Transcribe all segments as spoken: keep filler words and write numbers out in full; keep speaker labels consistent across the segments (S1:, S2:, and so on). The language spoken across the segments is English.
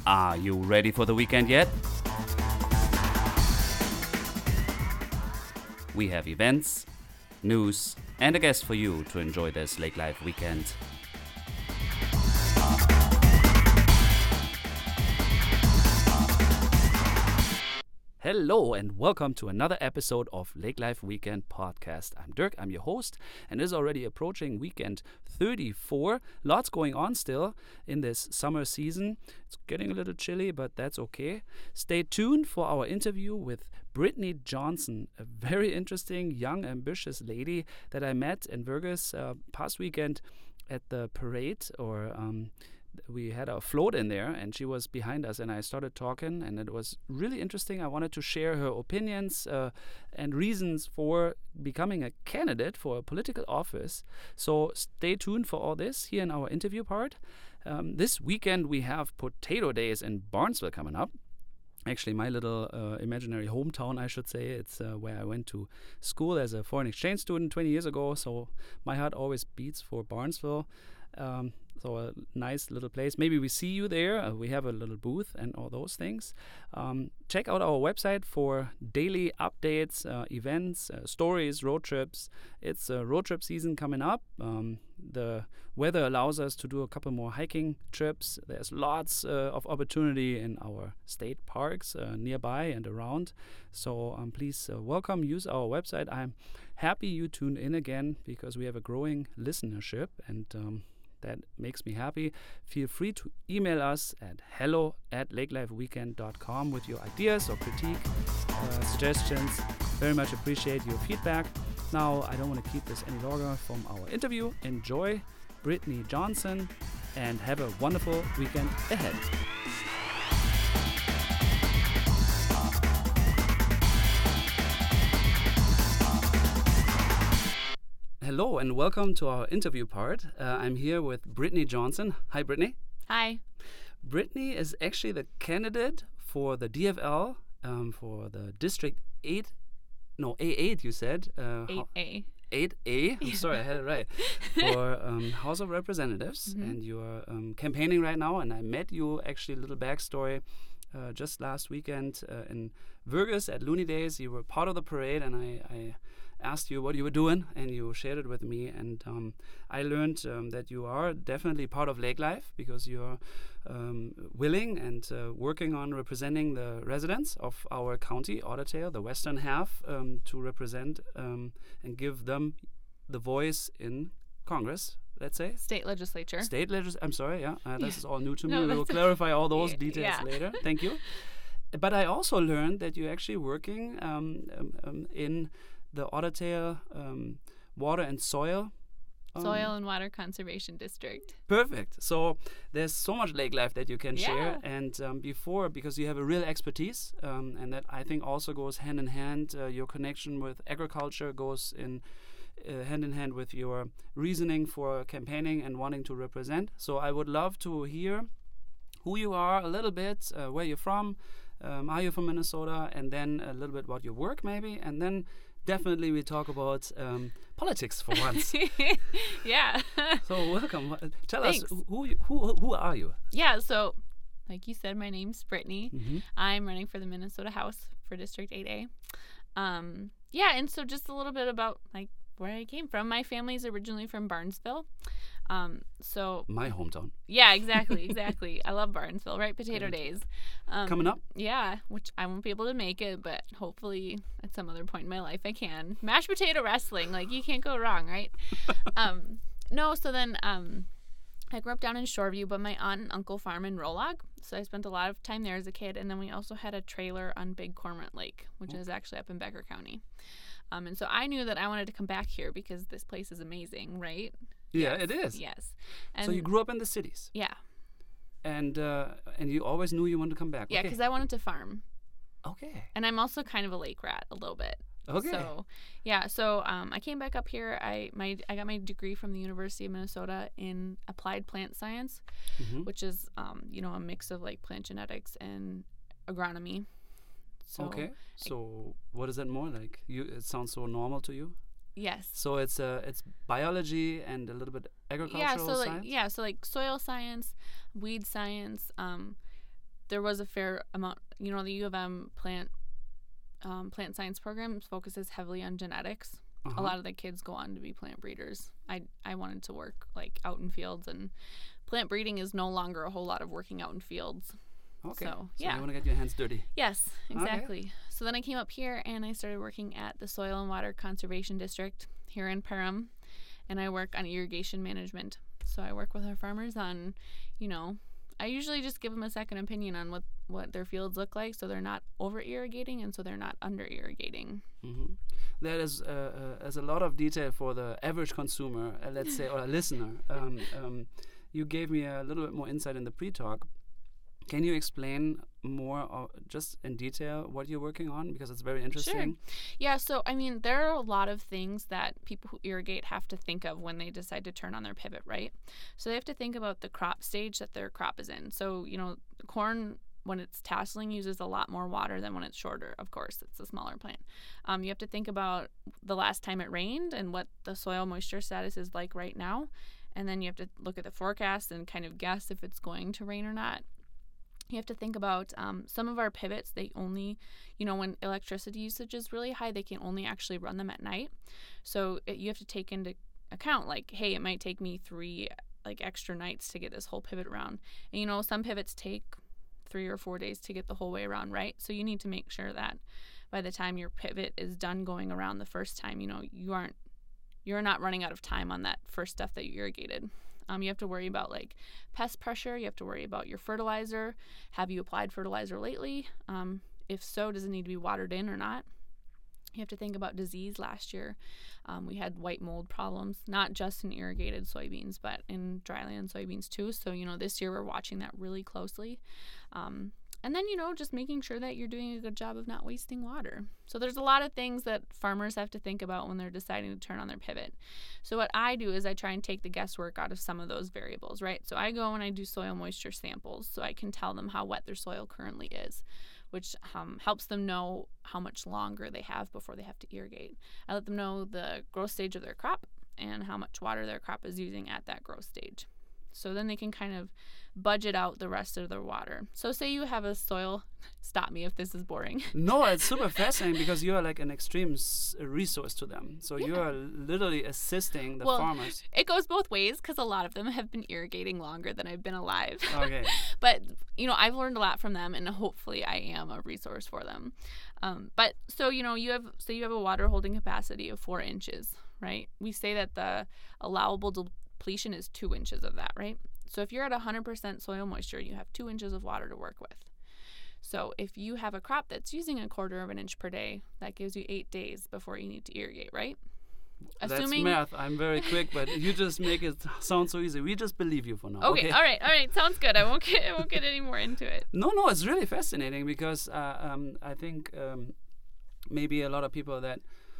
S1: Are you ready for the weekend yet? We have events, news, and a guest for you to enjoy this Lake Life weekend. Hello and welcome to another episode of Lake Life Weekend Podcast. I'm Dirk, I'm your host, and it is already approaching weekend thirty-four. Lots going on still in this summer season. It's getting a little chilly, but that's okay. Stay tuned for our interview with Brittany Johnson, a very interesting, young, ambitious lady that I met in Vegas uh, past weekend at the parade, or um, we had a float in there and she was behind us and I started talking and it was really interesting. I wanted to share her opinions uh, and reasons for becoming a candidate for a political office. So stay tuned for all this here in our interview part. Um, this weekend we have Potato Days in Barnesville coming up. Actually, my little uh, imaginary hometown, I should say. It's uh, where I went to school as a foreign exchange student twenty years ago. So my heart always beats for Barnesville. Um, so a nice little place. Maybe we see you there. Uh, we have a little booth and all those things. Um, check out our website for daily updates, uh, events, uh, stories, road trips. It's a road trip season coming up. Um, the weather allows us to do a couple more hiking trips. There's lots uh, of opportunity in our state parks uh, nearby and around. So um, please uh, welcome, use our website. I'm happy you tuned in again because we have a growing listenership and um, that makes me happy. Feel free to email us at hello at lakelifeweekend dot com with your ideas or critique, uh, suggestions. Very much appreciate your feedback. Now, I don't want to keep this any longer from our interview. Enjoy Brittany Johnson and have a wonderful weekend ahead. Hello and welcome to our interview part. Uh, I'm here with Brittany Johnson. Hi, Brittany.
S2: Hi.
S1: Brittany is actually the candidate for the D F L um, for the District eight, no, A eight you said. Uh,
S2: eight A.
S1: eight A, I'm sorry, I had it right, for um, House of Representatives. Mm-hmm. And you're um, campaigning right now, and I met you, actually, a little backstory, uh, just last weekend uh, in Vegas at Looney Days. You were part of the parade, and I, I asked you what you were doing, and you shared it with me. And um, I learned um, that you are definitely part of Lake Life because you're um, willing and uh, working on representing the residents of our county, Otter the western half, um, to represent um, and give them the voice in Congress, let's say.
S2: State legislature. State
S1: legislature. I'm sorry, yeah. Uh, this
S2: yeah.
S1: is all new to
S2: no,
S1: me. We will clarify all those
S2: yeah,
S1: details
S2: yeah.
S1: later. Thank you. But I also learned that you're actually working um, um, um, in the Otter um, Water and Soil. Um,
S2: Soil and Water Conservation District.
S1: Perfect. So there's so much lake life that you can
S2: yeah.
S1: share. And um, before, because you have a real expertise, um, and that I think also goes hand in hand. Uh, your connection with agriculture goes in uh, hand in hand with your reasoning for campaigning and wanting to represent. So I would love to hear who you are a little bit, uh, where you're from, um, are you from Minnesota, and then a little bit about your work maybe, and then definitely we talk about um, politics for once.
S2: yeah.
S1: So welcome. Tell
S2: Thanks.
S1: us, who, who who are you?
S2: Yeah, so like you said, my name's Brittany.
S1: Mm-hmm.
S2: I'm running for the Minnesota House for District eight A. Um, yeah, and so just a little bit about like where I came from. My family's originally from Barnesville. Um, so
S1: my hometown.
S2: Yeah, exactly, exactly. I love Barnesville, right? Potato Days. Um,
S1: Coming up?
S2: Yeah, which I won't be able to make it, but hopefully at some other point in my life I can. Mashed potato wrestling, like you can't go wrong, right? um, no, so then um, I grew up down in Shoreview, but my aunt and uncle farm in Rolog, so I spent a lot of time there as a kid, and then we also had a trailer on Big Cormorant Lake, which oh. is actually up in Becker County. Um, and so I knew that I wanted to come back here because this place is amazing, right?
S1: Yeah,
S2: yes,
S1: it is.
S2: Yes. And
S1: so you grew up in the cities.
S2: Yeah.
S1: And uh, and you always knew you wanted to come back.
S2: Yeah, because okay. I wanted to farm.
S1: Okay.
S2: And I'm also kind of a lake rat a little bit.
S1: Okay.
S2: So yeah, so um, I came back up here. I my I got my degree from the University of Minnesota in applied plant science, mm-hmm. which is um, you know a mix of like plant genetics and agronomy.
S1: So okay. So I, what is that more like? You it sounds so normal to you.
S2: Yes.
S1: So it's uh, it's biology and a little bit agricultural
S2: yeah, so
S1: science?
S2: Like, yeah, so like soil science, weed science, um, there was a fair amount, you know, the U of M plant um, plant science program focuses heavily on genetics. Uh-huh. A lot of the kids go on to be plant breeders. I, I wanted to work like out in fields, and plant breeding is no longer a whole lot of working out in fields.
S1: Okay.
S2: So,
S1: so
S2: yeah.
S1: you want to get your hands dirty.
S2: Yes, exactly.
S1: Okay.
S2: So then I came up here and I started working at the Soil and Water Conservation District here in Perham, and I work on irrigation management. So I work with our farmers on, you know, I usually just give them a second opinion on what, what their fields look like, so they're not over irrigating and so they're not under irrigating.
S1: Mm-hmm. That is uh, uh, is a lot of detail for the average consumer, uh, let's say, or a listener. Um, um, you gave me a little bit more insight in the pre-talk. Can you explain more, uh, just in detail, what you're working on? Because it's very interesting.
S2: Sure. Yeah, so, I mean, there are a lot of things that people who irrigate have to think of when they decide to turn on their pivot, right? So they have to think about the crop stage that their crop is in. So, you know, corn, when it's tasseling, uses a lot more water than when it's shorter. Of course, it's a smaller plant. Um, you have to think about the last time it rained and what the soil moisture status is like right now. And then you have to look at the forecast and kind of guess if it's going to rain or not. You have to think about um, some of our pivots, they only, you know, when electricity usage is really high, they can only actually run them at night. So it, you have to take into account, like, hey, it might take me three, like, extra nights to get this whole pivot around. And, you know, some pivots take three or four days to get the whole way around, right? So you need to make sure that by the time your pivot is done going around the first time, you know, you aren't, you're not running out of time on that first stuff that you irrigated. Um, you have to worry about like pest pressure. You have to worry about your fertilizer. Have you applied fertilizer lately? Um, if so, does it need to be watered in or not? You have to think about disease. Last year, um, we had white mold problems, not just in irrigated soybeans, but in dryland soybeans too. So, you know, this year we're watching that really closely. Um, And then, you know, just making sure that you're doing a good job of not wasting water. So there's a lot of things that farmers have to think about when they're deciding to turn on their pivot. So what I do is I try and take the guesswork out of some of those variables, right? So I go and I do soil moisture samples so I can tell them how wet their soil currently is, which um, helps them know how much longer they have before they have to irrigate. I let them know the growth stage of their crop and how much water their crop is using at that growth stage. So then they can kind of budget out the rest of their water. So say you have a soil, stop me if this is boring.
S1: No, it's super fascinating because you are like an extreme s- resource to them. So yeah. You are literally assisting the
S2: well,
S1: farmers.
S2: It goes both ways because a lot of them have been irrigating longer than I've been alive.
S1: Okay.
S2: But, you know, I've learned a lot from them and hopefully I am a resource for them. Um, but so, you know, you have, say you have a water holding capacity of four inches, right? We say that the allowable depletion is two inches of that, right? So if you're at one hundred percent soil moisture, you have two inches of water to work with. So if you have a crop that's using a quarter of an inch per day, that gives you eight days before you need to irrigate, right?
S1: Assuming that's math. I'm very quick, but you just make it sound so easy. We just believe you for now.
S2: Okay,
S1: okay.
S2: all right, all right. Sounds good. I won't get, I won't get any more into it.
S1: No, no, it's really fascinating because uh, um, I think um, maybe a lot of people that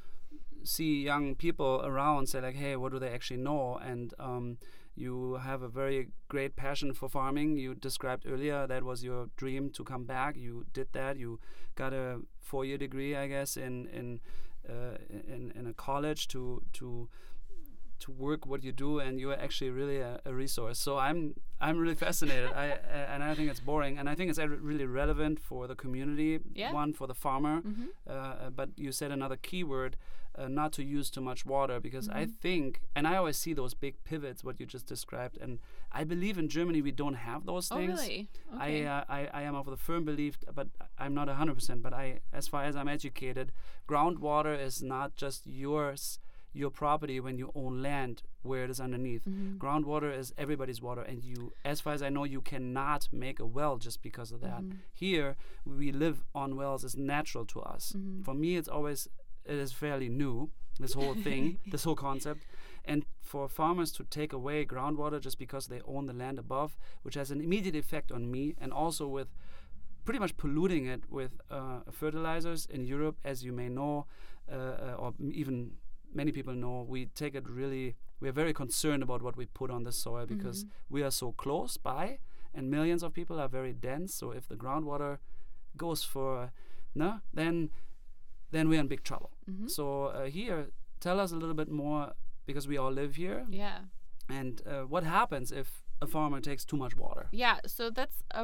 S1: see young people around say like, hey, what do they actually know? And um, you have a very great passion for farming. You described earlier that was your dream to come back. You did that. You got a four-year degree, I guess, in in uh, in, in a college to to to work what you do, and you are actually really a, a resource. So I'm I'm really fascinated. I uh, and I think it's boring, and I think it's uh, really relevant for the community.
S2: Yeah.
S1: One for the farmer,
S2: Mm-hmm.
S1: uh, but you said another keyword. Uh, not to use too much water because
S2: Mm-hmm.
S1: I think, and I always see those big pivots, what you just described, and I believe in Germany we don't have those
S2: Oh,
S1: things.
S2: really? Okay.
S1: I, uh, I I am of the firm belief, but I'm not one hundred percent, but I, as far as I'm educated, groundwater is not just yours, your property when you own land where it is underneath.
S2: Mm-hmm.
S1: Groundwater is everybody's water, and you, as far as I know, you cannot make a well just because of that.
S2: Mm-hmm.
S1: Here, we live on wells, it's natural to us.
S2: Mm-hmm.
S1: For me, it's always it is fairly new, this whole thing, this whole concept. And for farmers to take away groundwater just because they own the land above, which has an immediate effect on me, and also with pretty much polluting it with uh, fertilizers in Europe, as you may know, uh, uh, or m- even many people know, we take it really, we are very concerned about what we put on the soil because
S2: Mm-hmm.
S1: we are so close by and millions of people are very dense. So if the groundwater goes for, no, then then we're in big trouble.
S2: Mm-hmm.
S1: So uh, here, tell us a little bit more, because we all live here,
S2: Yeah.
S1: and uh, what happens if a farmer takes too much water?
S2: Yeah, so that's a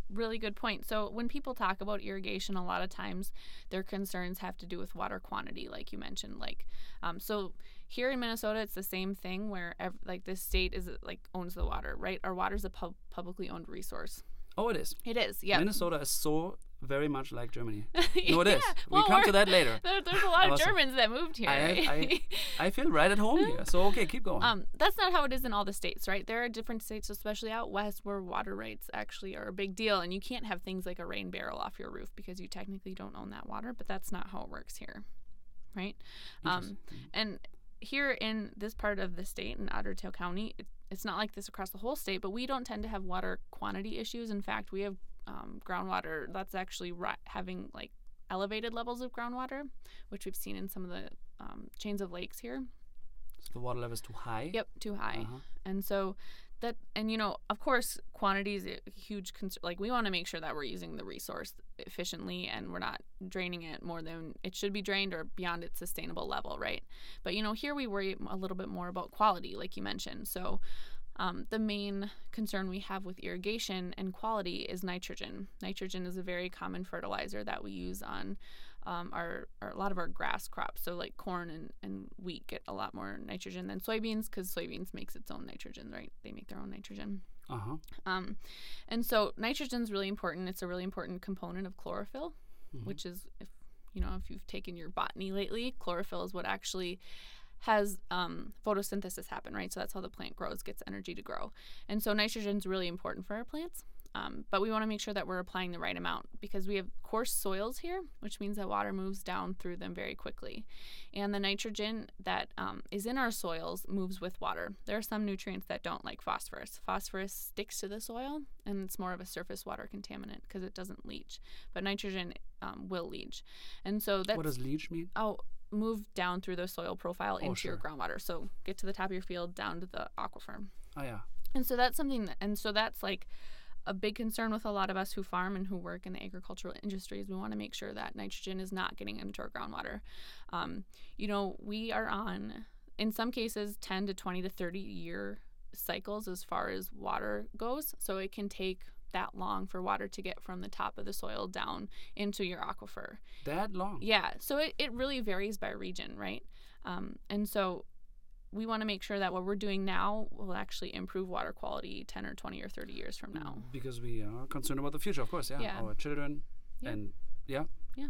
S2: really good point. So when people talk about irrigation, a lot of times their concerns have to do with water quantity, like you mentioned. Like, um, so here in Minnesota, it's the same thing where ev- like this state is like owns the water, right? Our water is a pub- publicly owned resource.
S1: Oh, it is.
S2: It is. Yeah.
S1: Minnesota is so very much like Germany.
S2: Yeah.
S1: No, it is.
S2: Well,
S1: we come
S2: we're-
S1: to that later.
S2: There, there's a lot of
S1: Awesome.
S2: Germans that moved here.
S1: I,
S2: right?
S1: I, I feel right at home here. So, okay, keep going.
S2: Um, that's not how it is in all the states, right? There are different states, especially out west, where water rights actually are a big deal, and you can't have things like a rain barrel off your roof because you technically don't own that water, but that's not how it works here, right? Um, and here in this part of the state, in Otter Tail County, it, it's not like this across the whole state, but we don't tend to have water quantity issues. In fact, we have um, groundwater that's actually ri- having like elevated levels of groundwater, which we've seen in some of the um, chains of lakes here.
S1: So the water level is too high?
S2: Yep, too high.
S1: Uh-huh.
S2: And so that, and you know, of course, quantity is a huge concern. Like, we want to make sure that we're using the resource efficiently and we're not draining it more than it should be drained or beyond its sustainable level, right? But, you know, here we worry a little bit more about quality, like you mentioned. So um, the main concern we have with irrigation and quality is nitrogen. Nitrogen is a very common fertilizer that we use on Um, our, our a lot of our grass crops, so like corn and, and wheat get a lot more nitrogen than soybeans because soybeans makes its own nitrogen, right? They make their own nitrogen.
S1: Uh-huh.
S2: Um, and so nitrogen is really important. It's a really important component of chlorophyll,
S1: Mhm.
S2: which is, if you know, if you've taken your botany lately, chlorophyll is what actually has um, photosynthesis happen, right? So that's how the plant grows, gets energy to grow. And so nitrogen is really important for our plants. Um, but we want to make sure that we're applying the right amount because we have coarse soils here, which means that water moves down through them very quickly. And the nitrogen that um, is in our soils moves with water. There are some nutrients that don't, like phosphorus. Phosphorus sticks to the soil, and it's more of a surface water contaminant because it doesn't leach. But nitrogen um, will leach. And so that's...
S1: What does leach mean?
S2: Oh, move down through the soil profile
S1: Oh,
S2: into
S1: sure.
S2: your groundwater. So get to the top of your field, down to the aquifer.
S1: Oh, yeah.
S2: And so that's something that, and so that's like a big concern with a lot of us who farm and who work in the agricultural industry is we want to make sure that nitrogen is not getting into our groundwater. Um, you know, we are on, in some cases, ten to twenty to thirty year cycles as far as water goes. So it can take that long for water to get from the top of the soil down into your aquifer.
S1: That long?
S2: Yeah. So it, it really varies by region, right? Um, and so we want to make sure that what we're doing now will actually improve water quality ten or twenty or thirty years from now.
S1: Because we are concerned about the future, of course, yeah.
S2: Yeah.
S1: Our children
S2: Yeah.
S1: and, yeah.
S2: Yeah.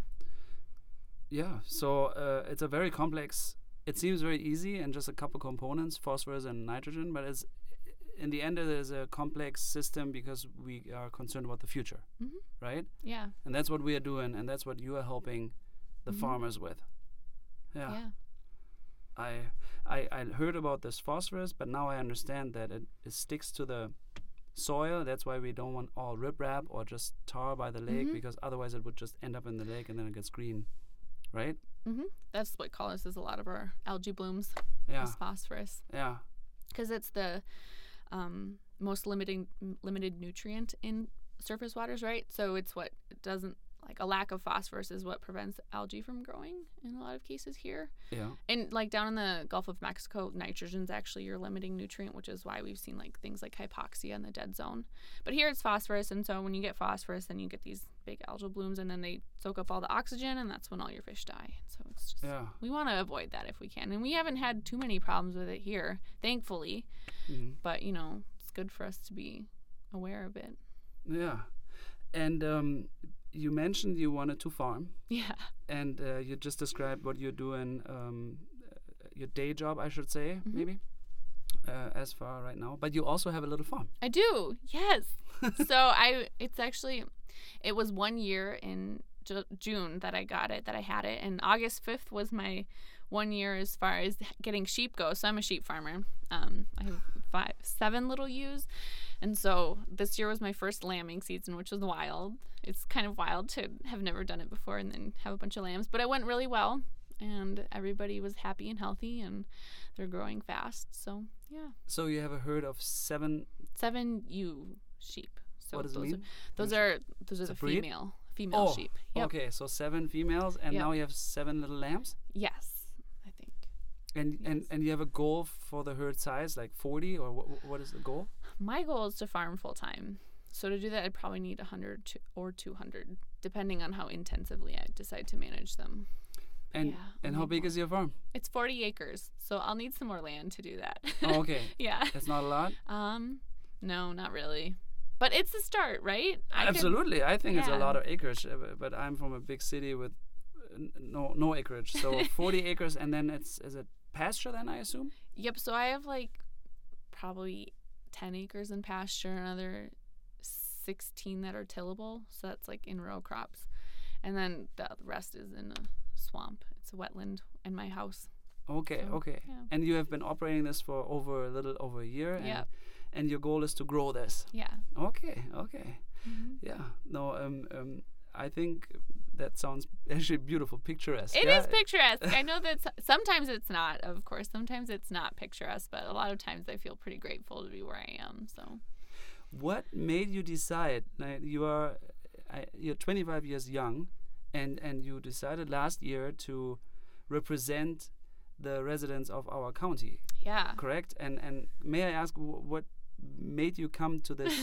S1: Yeah, so uh, it's a very complex, it seems very easy and just a couple components, phosphorus and nitrogen, but it's, in the end it is a complex system because we are concerned about the future,
S2: Mhm.
S1: right?
S2: Yeah.
S1: And that's what we are doing, and that's what you are helping the
S2: Mhm.
S1: farmers with. Yeah.
S2: Yeah.
S1: I, I I heard about this phosphorus, but now I understand that it, it sticks to the soil. That's why we don't want all riprap or just tar by the lake,
S2: Mhm.
S1: because otherwise it would just end up in the lake and then it gets green, right?
S2: Mhm. That's what causes a lot of our algae blooms.
S1: Yeah,
S2: Is phosphorus,
S1: yeah,
S2: because it's the um, most limiting m- limited nutrient in surface waters, right? So it's what it doesn't like a lack of phosphorus is what prevents algae from growing in a lot of cases here.
S1: yeah.
S2: And like down in the Gulf of Mexico, nitrogen's actually your limiting nutrient, which is why we've seen like things like hypoxia in the dead zone. But here it's phosphorus, and so when you get phosphorus, then you get these big algal blooms, and then they soak up all the oxygen, and that's when all your fish die. So it's just
S1: Yeah.
S2: we want to avoid that if we can, and we haven't had too many problems with it here, thankfully.
S1: Mhm.
S2: But you know, it's good for us to be aware of it.
S1: Yeah. And um, you mentioned you wanted to farm,
S2: Yeah.
S1: and uh, you just described what you're doing, um, uh, your day job, I should say,
S2: Mhm.
S1: maybe, uh, as far right now. But you also have a little farm.
S2: I do. Yes. So I it's actually it was one year in Ju- June that I got it, that I had it, and August fifth was my one year as far as getting sheep goes. So I'm a sheep farmer. Um, I have five, seven little ewes, and so this year was my first lambing season, which was wild. It's kind of wild to have never done it before and then have a bunch of lambs, but it went really well, and everybody was happy and healthy, and they're growing fast. So yeah,
S1: So you have a herd of seven.
S2: seven ewe sheep. So
S1: What does it
S2: those
S1: mean?
S2: Are, those
S1: Means-
S2: are those are
S1: it's a
S2: the
S1: breed?
S2: female female
S1: Oh,
S2: sheep. Yep.
S1: Okay, so seven females, and
S2: Yep.
S1: now you have seven little lambs.
S2: Yes, I think.
S1: And and
S2: Yes.
S1: and you have a goal for the herd size, like forty, or wh- wh- what is the goal?
S2: My goal is to farm full time. so to do that, I'd probably need one hundred to, or two hundred, depending on how intensively I decide to manage them.
S1: And
S2: yeah,
S1: and how big
S2: more.
S1: is your farm?
S2: It's forty acres, so I'll need some more land to do that.
S1: Oh, okay.
S2: Yeah.
S1: That's not a lot?
S2: Um, no, not really. But it's the start, right? I
S1: Absolutely.
S2: could,
S1: I think it's a
S2: yeah.
S1: lot of acreage, uh, but I'm from a big city with uh, no no acreage. So forty acres, and then it's is it pasture then, I assume?
S2: Yep, so I have like probably ten acres in pasture, another sixteen that are tillable, so that's like in row crops. And then the rest is in a swamp. It's a wetland in my house.
S1: Okay,
S2: So,
S1: okay.
S2: yeah.
S1: And you have been operating this for over a little over a year, and
S2: Yep.
S1: and your goal is to grow this.
S2: Yeah.
S1: Okay, okay.
S2: Mhm.
S1: Yeah. No, um, um, I think that sounds actually beautiful, picturesque.
S2: It
S1: yeah?
S2: is picturesque. I know that s- sometimes it's not, of course. Sometimes it's not picturesque, but a lot of times I feel pretty grateful to be where I am. So,
S1: What made you decide? Like, you are, I, you're twenty-five years young, and and you decided last year to represent the residents of our county,
S2: yeah.
S1: correct? And and may I ask w- what made you come to this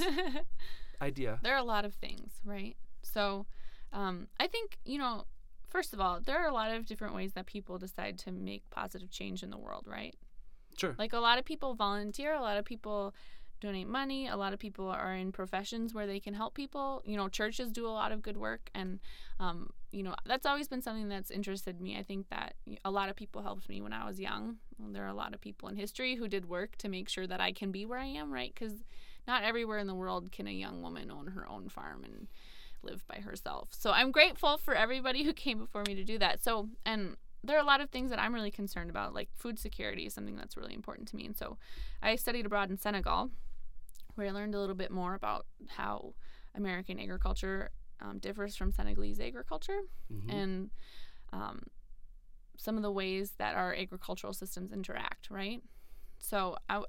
S1: idea?
S2: There are a lot of things, right? So, um, I think, you know, first of all, there are a lot of different ways that people decide to make positive change in the world, right?
S1: Sure.
S2: Like a lot of people volunteer, a lot of people donate money, a lot of people are in professions where they can help people. You know, churches do a lot of good work, and um, you know, that's always been something that's interested me. I think that a lot of people helped me when I was young. There are a lot of people in history who did work to make sure that I can be where I am, right? Because not everywhere in the world can a young woman own her own farm and live by herself. So I'm grateful for everybody who came before me to do that. So, and there are a lot of things that I'm really concerned about, like food security is something that's really important to me. And so I studied abroad in Senegal, where I learned a little bit more about how American agriculture um, differs from Senegalese agriculture,
S1: Mhm.
S2: and um, some of the ways that our agricultural systems interact, right? So I,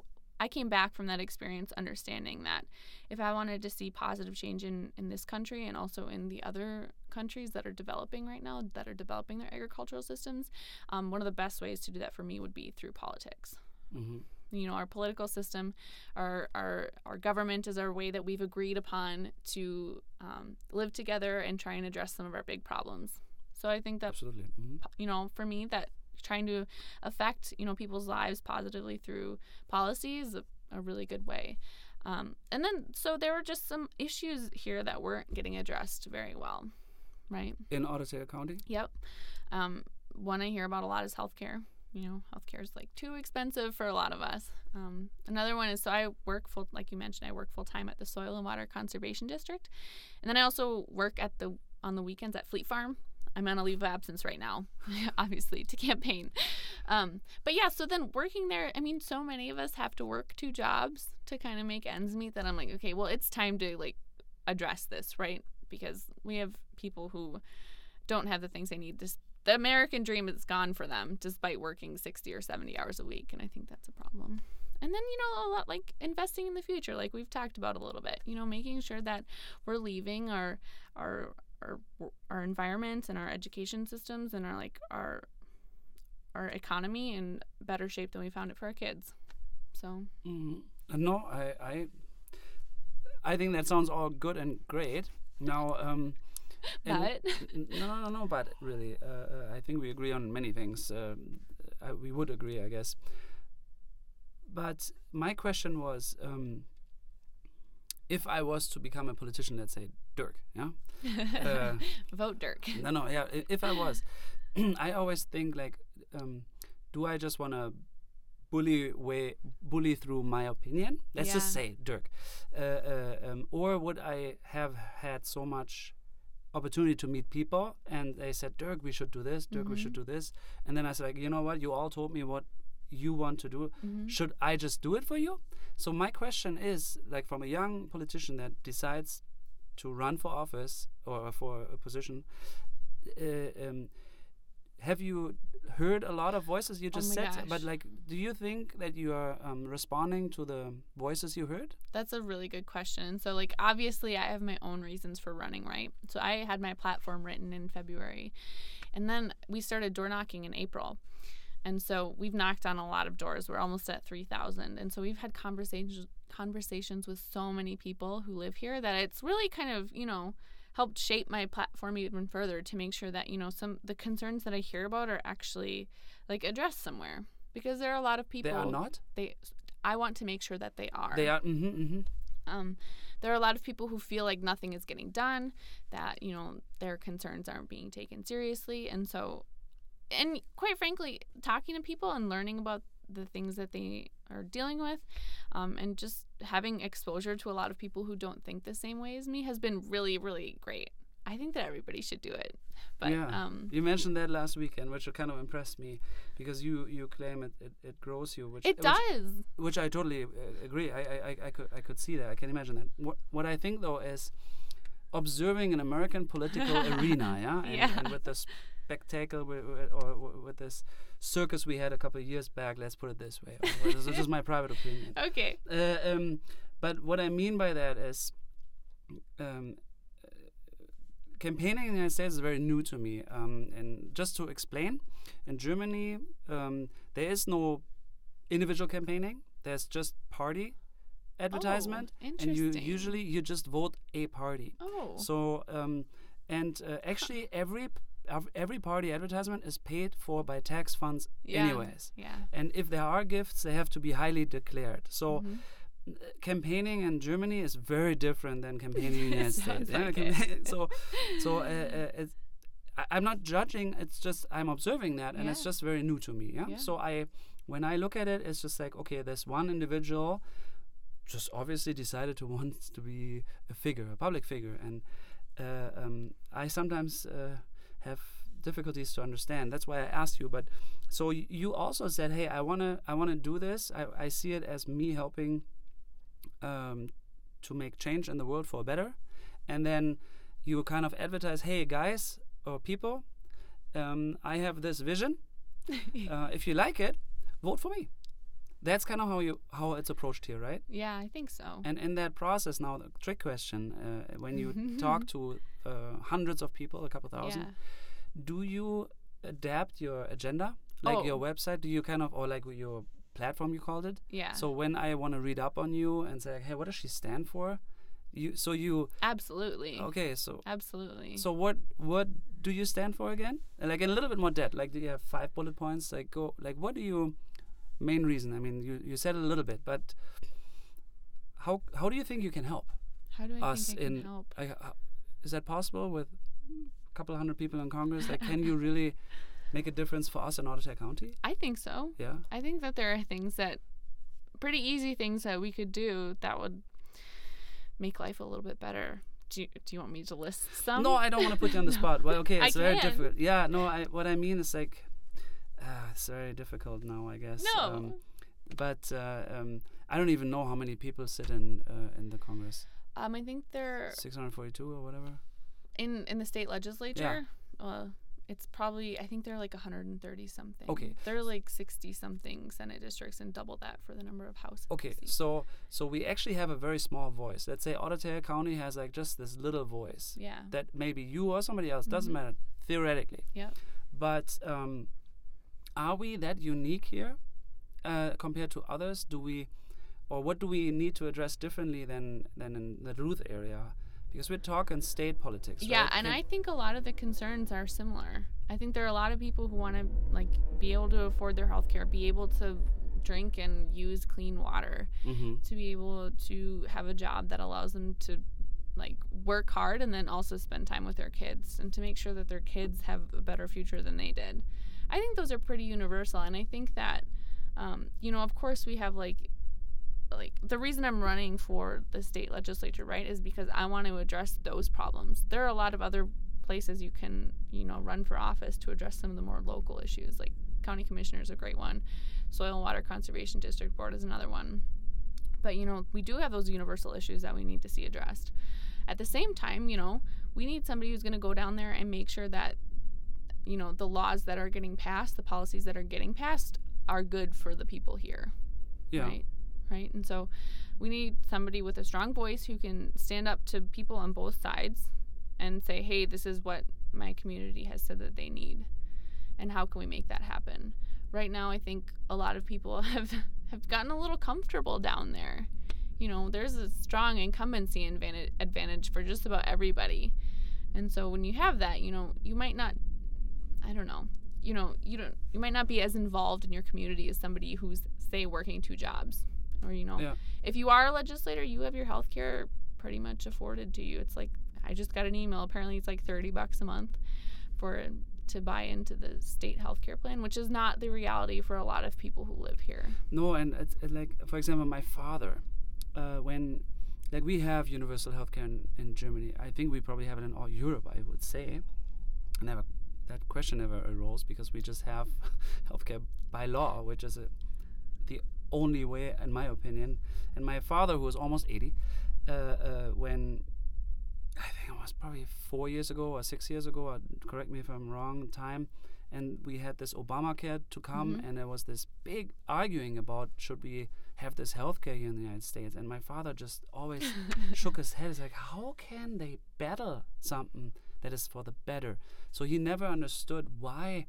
S2: I came back from that experience understanding that if I wanted to see positive change in, in this country and also in the other countries that are developing right now, that are developing their agricultural systems, um, one of the best ways to do that for me would be through politics.
S1: Mhm.
S2: You know, our political system, our our our government is our way that we've agreed upon to um, live together and try and address some of our big problems. So I think that,
S1: Absolutely. Mhm.
S2: you know, for me, that trying to affect, you know, people's lives positively through policy is a, a really good way. Um, and then, so there were just some issues here that weren't getting addressed very well, right?
S1: In Ottawa County.
S2: Yep. Um, one I hear about a lot is healthcare. You know, healthcare is like too expensive for a lot of us. Um, another one is, so I work full, like you mentioned, I work full time at the Soil and Water Conservation District, and then I also work at the on the weekends at Fleet Farm. I'm on a leave of absence right now, obviously, to campaign. Um, but yeah, so then working there, I mean, so many of us have to work two jobs to kind of make ends meet that I'm like, okay, well, it's time to like address this, right? Because we have people who don't have the things they need. This, the American dream is gone for them despite working sixty or seventy hours a week. And I think that's a problem. And then, you know, a lot like investing in the future, like we've talked about a little bit, you know, making sure that we're leaving our, our, our, our environment and our education systems and our, like our, our economy in better shape than we found it for our kids. So.
S1: Mm, no, I, I, I think that sounds all good and great. Now, um, and
S2: But
S1: n- no, no, no, no. But really, uh, uh, I think we agree on many things. Uh, I, we would agree, I guess. But my question was, um, if I was to become a politician, let's say Dirk, yeah. Uh,
S2: vote Dirk.
S1: No, no, yeah. i- If I was, I always think like, um, do I just want to bully way bully through my opinion? Let's just
S2: Yeah.
S1: say Dirk, uh, uh, um, or would I have had so much opportunity to meet people, and they said, Dirk, we should do this. Dirk, we should do this. And then I said, like, you know what? You all told me what you want to do.
S2: Mhm.
S1: Should I just do it for you? So my question is, like, from a young politician that decides to run for office or for a position, uh, um, have you heard a lot of voices you
S2: Oh
S1: just
S2: my
S1: said?
S2: gosh.
S1: But like, do you think that you are um, responding to the voices you heard?
S2: That's a really good question. So, like, obviously, I have my own reasons for running, right? So, I had my platform written in February, and then we started door knocking in April. And so we've knocked on a lot of doors. We're almost at three thousand. And so we've had conversations conversations with so many people who live here that it's really kind of, you know, helped shape my platform even further to make sure that, you know, some the concerns that I hear about are actually like addressed somewhere, because there are a lot of people.
S1: They are not?
S2: They I want to make sure that they are.
S1: They are. Mm-hmm, mm-hmm.
S2: Um, there are a lot of people who feel like nothing is getting done, that, you know, their concerns aren't being taken seriously. And so, and quite frankly, talking to people and learning about the things that they are dealing with, um, and just having exposure to a lot of people who don't think the same way as me has been really, really great. I think that everybody should do it. But
S1: yeah.
S2: um,
S1: You mentioned that last weekend, which kind of impressed me, because you, you claim it, it, it grows you. Which
S2: it
S1: which,
S2: does.
S1: Which I totally uh, agree. I, I, I, could, I could see that. I can imagine that. What, what I think, though, is observing an American political arena, yeah? And,
S2: yeah.
S1: and with the spectacle, with, with, or with this circus we had a couple of years back, let's put it this way. This is just my private opinion.
S2: Okay.
S1: Uh, um, but what I mean by that is... Um, campaigning in the United States is very new to me. Um, and just to explain, in Germany, um, there is no individual campaigning. There's just party advertisement.
S2: Oh,
S1: and you
S2: interesting.
S1: usually you just vote a party.
S2: Oh.
S1: So, um, and uh, actually every ev- every party advertisement is paid for by tax funds
S2: Yeah.
S1: anyways.
S2: Yeah.
S1: And if there are gifts, they have to be highly declared. So.
S2: Mhm.
S1: Campaigning in Germany is very different than campaigning in the United States.
S2: Sounds
S1: Yeah,
S2: like
S1: campa-
S2: it.
S1: so, so uh, uh, it's, I, I'm not judging. It's just I'm observing that, and it's
S2: Yeah.
S1: just very new to me. Yeah?
S2: Yeah.
S1: So I, when I look at it, it's just like, okay, there's one individual, just obviously decided to want to be a figure, a public figure, and uh, um, I sometimes uh, have difficulties to understand. That's why I asked you. But so y- you also said, hey, I wanna, I wanna do this. I, I see it as me helping. Um, to make change in the world for better, and then you kind of advertise, hey guys or people, um, I have this vision. uh, if you like it, vote for me. That's kind of how you how it's approached here, right?
S2: Yeah, I think so.
S1: And in that process, now the trick question: uh, when you talk to uh, hundreds of people, a couple thousand,
S2: Yeah.
S1: do you adapt your agenda, like
S2: Oh.
S1: your website? Do you kind of, or like your platform, you called it?
S2: Yeah.
S1: So when I want to read up on you and say, hey, what does she stand for? You so you
S2: Absolutely.
S1: okay. So
S2: Absolutely.
S1: so what what do you stand for again? And like in a little bit more depth. Like, do you have five bullet points? Like go like what do you main reason? I mean, you you said it a little bit, but how how do you think you can help
S2: How do I
S1: us
S2: think I
S1: in?
S2: can help?
S1: I, uh, is that possible with a couple of hundred people in Congress? Like, can you really make a difference for us in Otter County?
S2: I think so.
S1: Yeah.
S2: I think that there are things that, pretty easy things that we could do that would make life a little bit better. Do you, do you want me to list some?
S1: No, I don't want to put you on the spot. Well, okay,
S2: I
S1: it's very
S2: can.
S1: difficult. Yeah, no, I what I mean is like, uh, it's very difficult now, I guess.
S2: No.
S1: Um, but uh, um, I don't even know how many people sit in uh, in the Congress.
S2: Um, I think they're
S1: six hundred forty-two or whatever.
S2: in in the state legislature. Uh, it's probably I think they're like one hundred thirty something.
S1: Okay.
S2: They're like sixty something Senate districts and double that for the number of House.
S1: Okay,
S2: seats.
S1: so so we actually have a very small voice. Let's say Otter County has like just this little voice
S2: Yeah.
S1: that maybe you or somebody else doesn't
S2: Mhm.
S1: matter theoretically.
S2: Yeah.
S1: But um, are we that unique here uh, compared to others? Do we, or what do we need to address differently than than in the Duluth area? Because we're talking state politics.
S2: Yeah,
S1: right?
S2: and
S1: Can-
S2: I think a lot of the concerns are similar. I think there are a lot of people who want to like be able to afford their health care, be able to drink and use clean water,
S1: Mhm.
S2: to be able to have a job that allows them to like work hard and then also spend time with their kids and to make sure that their kids have a better future than they did. I think those are pretty universal, and I think that um, you know, of course we have like like the reason I'm running for the state legislature, right, is because I want to address those problems. There are a lot of other places you can, you know, run for office to address some of the more local issues. Like county commissioner is a great one. Soil and Water Conservation District Board is another one. But, you know, we do have those universal issues that we need to see addressed. At the same time, you know, we need somebody who's going to go down there and make sure that, you know, the laws that are getting passed, the policies that are getting passed are good for the people here.
S1: Yeah.
S2: Right. Right. And so we need somebody with a strong voice who can stand up to people on both sides and say, hey, this is what my community has said that they need. And how can we make that happen? right now I think a lot of people have have gotten a little comfortable down there. You know, there's a strong incumbency advantage advantage for just about everybody. And so when you have that, you know, you might not, I don't know, you know, you don't, you might not be as involved in your community as somebody who's, say, working two jobs. Or, you know,
S1: Yeah.
S2: if you are a legislator, you have your health care pretty much afforded to you. It's like, I just got an email. Apparently it's like thirty bucks a month for to buy into the state healthcare plan, which is not the reality for a lot of people who live here.
S1: No, and it's, it, like, for example, my father, uh, when, like, we have universal healthcare in, in Germany. I think we probably have it in all Europe, I would say. Never, that question never arose because we just have healthcare by law, which is a, the only way, in my opinion. And my father, who was almost eighty, uh, uh, when I think it was probably four years ago or six years ago, or correct me if I'm wrong, time, and we had this Obamacare to come,
S2: Mhm.
S1: and there was this big arguing about should we have this healthcare here in the United States. And my father just always shook his head. He's like, how can they better something that is for the better? So he never understood why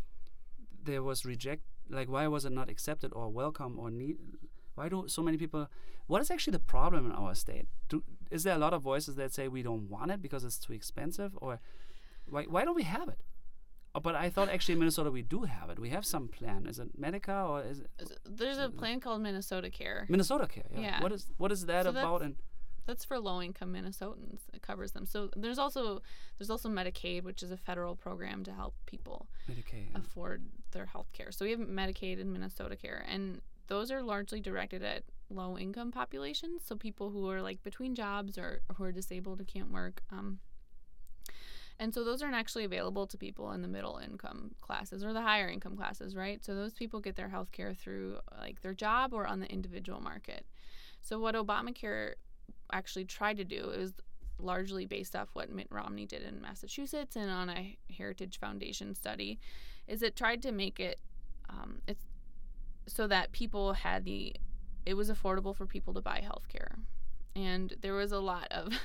S1: there was reject, like why was it not accepted or welcome or need. Why do so many people? What is actually the problem in our state? Do, is there a lot of voices that say we don't want it because it's too expensive, or why why don't we have it? Oh, but I thought actually in Minnesota we do have it. We have some plan. Is it Medica or is it
S2: There's a plan called Minnesota Care.
S1: Minnesota Care? Yeah.
S2: Yeah.
S1: What is what is that
S2: So
S1: about?
S2: that's-
S1: And
S2: That's for low-income Minnesotans. It covers them. So there's also there's also Medicaid, which is a federal program to help people
S1: Medicaid.
S2: afford their health care. So we have Medicaid and Minnesota Care, and those are largely directed at low-income populations, so people who are like between jobs or who are disabled who can't work. Um, and so those aren't actually available to people in the middle income classes or the higher income classes, right? So those people get their health care through like their job or on the individual market. So what Obamacare actually tried to do, it was largely based off what Mitt Romney did in Massachusetts and on a Heritage Foundation study, is it tried to make it um, it's so that people had the it was affordable for people to buy health care. And there was a lot of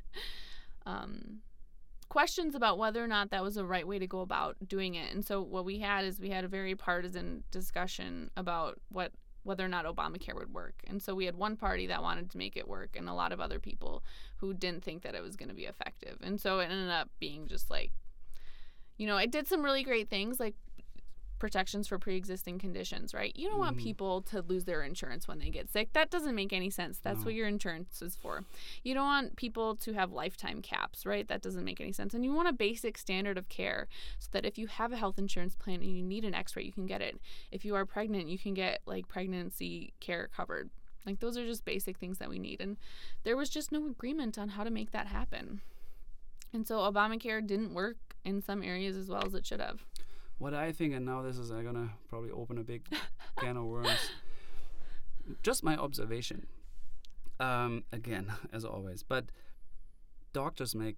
S2: um, questions about whether or not that was the right way to go about doing it. And so what we had is we had a very partisan discussion about what whether or not Obamacare would work. And so we had one party that wanted to make it work and a lot of other people who didn't think that it was going to be effective. And so it ended up being just like, you know, it did some really great things like protections for pre-existing conditions, right? You don't want
S1: Mhm.
S2: people to lose their insurance when they get sick. That doesn't make any sense. That's
S1: No.
S2: what your insurance is for. You don't want people to have lifetime caps, right? That doesn't make any sense. And you want a basic standard of care so that if you have a health insurance plan and you need an x-ray, you can get it. If you are pregnant, you can get like pregnancy care covered. Like those are just basic things that we need. And there was just no agreement on how to make that happen. And so Obamacare didn't work in some areas as well as it should have.
S1: What I think, and now this is I'm gonna probably open a big can of worms. Just my observation. Um, again, as always, but doctors make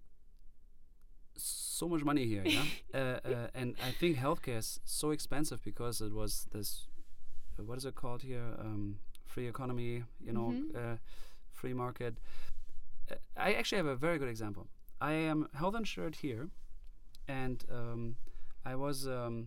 S1: so much money here, yeah. uh, uh, and I think healthcare is so expensive because it was this. Uh, what is it called here? Um, free economy, you know,
S2: Mhm.
S1: uh, free market. Uh, I actually have a very good example. I am health insured here, and um, I was um,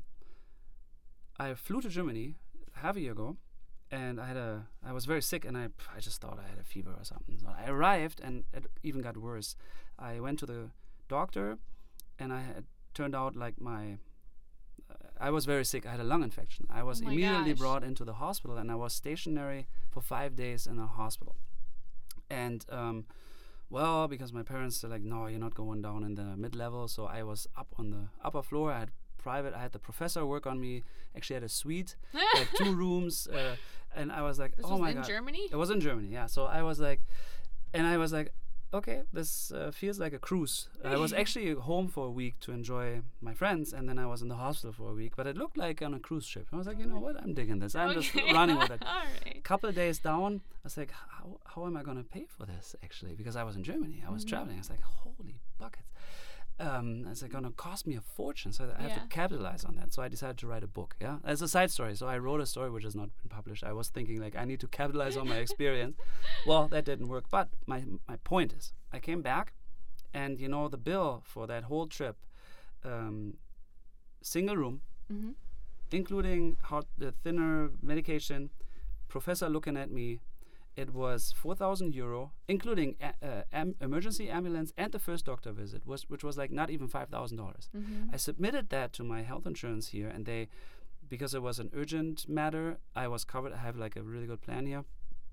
S1: I flew to Germany half a year ago, and I had a I was very sick, and I I just thought I had a fever or something. So I arrived, and it even got worse. I went to the doctor, and I had turned out like my uh, I was very sick. I had a lung infection. I was
S2: Oh my
S1: immediately
S2: gosh.
S1: brought into the hospital, and I was stationary for five days in a hospital. And um, well, because my parents said like, no, you're not going down in the mid-level. So I was up on the upper floor. I had private. I had the professor work on me. Actually, I had a suite, I had two rooms, uh, and I was like,
S2: This
S1: oh
S2: was
S1: my
S2: in
S1: god.
S2: Germany?
S1: It was in Germany, yeah. So I was like, and I was like, okay, this uh, feels like a cruise. I was actually home for a week to enjoy my friends, and then I was in the hospital for a week. But it looked like on a cruise ship. I was like, you know what? I'm digging this. I'm just
S2: Okay.
S1: running with it.
S2: All right.
S1: Couple of days down, I was like, how, how am I going to pay for this, actually? Because I was in Germany. I was
S2: Mhm.
S1: traveling. I was like, holy buckets. Um, it's like going to cost me a fortune. So I have
S2: Yeah.
S1: to capitalize on that. So I decided to write a book, yeah? As a side story. So I wrote a story which has not been published. I was thinking, like, I need to capitalize on my experience. Well, that didn't work. But my, my point is, I came back, and, you know, the bill for that whole trip, um, single room,
S2: Mm-hmm.
S1: including heart, the thinner medication, professor looking at me, it was four thousand euro, including a, uh, am- emergency ambulance and the first doctor visit, was which was like not even five thousand dollars.
S2: Mm-hmm.
S1: I submitted that to my health insurance here, and they, because it was an urgent matter, I was covered. I have like a really good plan here.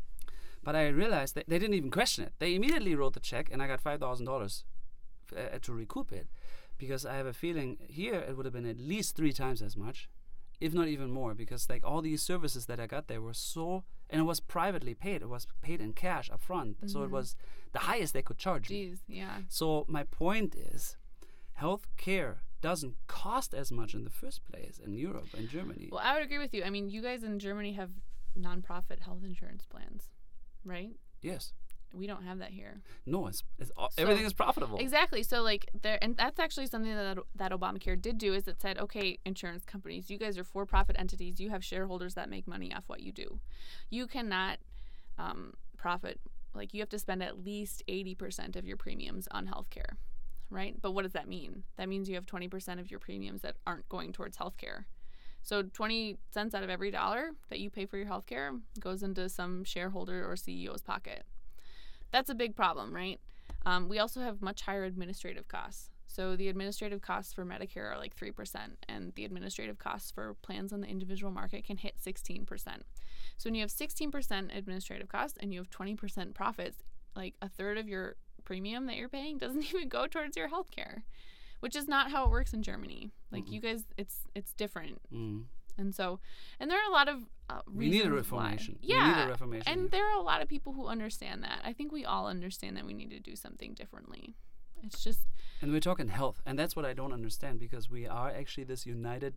S1: But I realized that they didn't even question it. They immediately wrote the check, and I got five thousand dollars uh, to recoup it, because I have a feeling here it would have been at least three times as much, if not even more, because like all these services that I got there were so, and it was privately paid. It was paid in cash up front, mm-hmm. so it was the highest they could charge
S2: Jeez,
S1: me.
S2: yeah.
S1: So my point is, health care doesn't cost as much in the first place in Europe and Germany.
S2: Well, I would agree with you. I mean, you guys in Germany have nonprofit health insurance plans, right?
S1: Yes.
S2: We don't have that here.
S1: No, it's, it's all,
S2: So-
S1: everything is profitable.
S2: Exactly. So like there, and that's actually something that that Obamacare did do, is it said, okay, insurance companies, you guys are for-profit entities. You have shareholders that make money off what you do. You cannot um, profit. Like, you have to spend at least eighty percent of your premiums on healthcare, right? But what does that mean? That means you have twenty percent of your premiums that aren't going towards healthcare. So twenty cents out of every dollar that you pay for your healthcare goes into some shareholder or C E O's pocket. That's a big problem, right? Um, we also have much higher administrative costs. So the administrative costs for Medicare are like three percent, and the administrative costs for plans on the individual market can hit sixteen percent. So when you have sixteen percent administrative costs and you have twenty percent profits, like a third of your premium that you're paying doesn't even go towards your health care, which is not how it works in Germany. Like, mm-hmm. you guys, it's it's different.
S1: Mm.
S2: And so, and there are a lot of uh, reasons
S1: We need a
S2: why.
S1: reformation.
S2: Yeah,
S1: we need a reformation.
S2: and
S1: here.
S2: there are a lot of people who understand that. I think we all understand that we need to do something differently. It's just...
S1: And we're talking health, and that's what I don't understand, because we are actually this united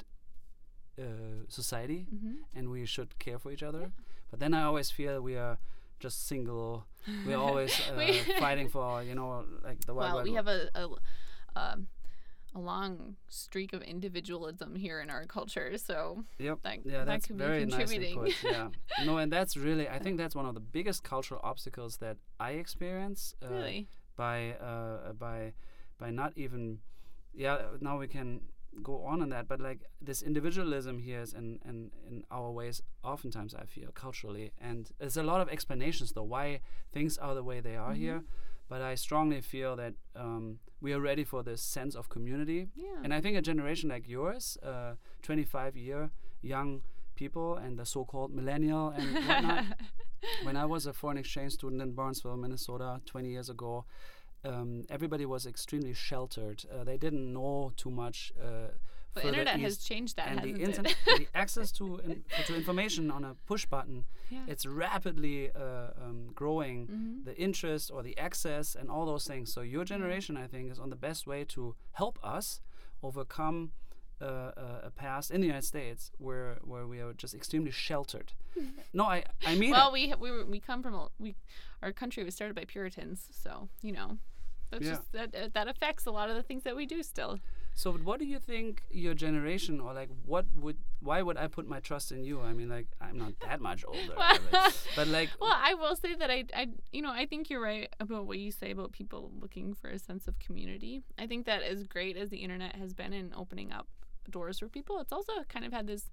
S1: uh, society,
S2: mm-hmm.
S1: and we should care for each other.
S2: Yeah.
S1: But then I always feel we are just single. We're always uh,
S2: We-
S1: fighting for, you know, like the wild,
S2: Well,
S1: wild
S2: we
S1: world.
S2: have a... a um, a long streak of individualism here in our culture, so
S1: Yep.
S2: that,
S1: yeah,
S2: that
S1: that's
S2: could be
S1: very nicely
S2: contributing.
S1: put. Yeah. No, and that's really, I think that's one of the biggest cultural obstacles that I experience. Uh,
S2: Really?
S1: By uh, by by not even, yeah. Now we can go on on that, but like this individualism here is in in in our ways. Oftentimes, I feel culturally, and there's a lot of explanations though why things are the way they are
S2: Mhm.
S1: here. But I strongly feel that um, we are ready for this sense of community.
S2: Yeah.
S1: And I think a generation like yours, uh, twenty-five year young people and the so-called millennial and whatnot. When I was a foreign exchange student in Burnsville, Minnesota, twenty years ago, um, everybody was extremely sheltered. Uh, they didn't know too much. Uh,
S2: the
S1: further
S2: internet has
S1: east.
S2: changed that,
S1: and the
S2: hasn't
S1: internet,
S2: it?
S1: the access to in, to information on a push button,
S2: Yeah.
S1: it's rapidly uh, um, growing.
S2: Mhm.
S1: The interest or the access and all those things. So your generation, I think, is on the best way to help us overcome uh, uh, a past in the United States where where we are just extremely sheltered. No, I I mean
S2: Well,
S1: it.
S2: we ha- we were, we come from a, we our country was started by Puritans, so you know, that's
S1: Yeah.
S2: just that uh, that affects a lot of the things that we do still.
S1: So what do you think your generation, or like what would why would I put my trust in you? I mean, like, I'm not that much older, but, but like
S2: Well, I will say that I, I, you know, I think you're right about what you say about people looking for a sense of community. I think that as great as the internet has been in opening up doors for people, it's also kind of had this,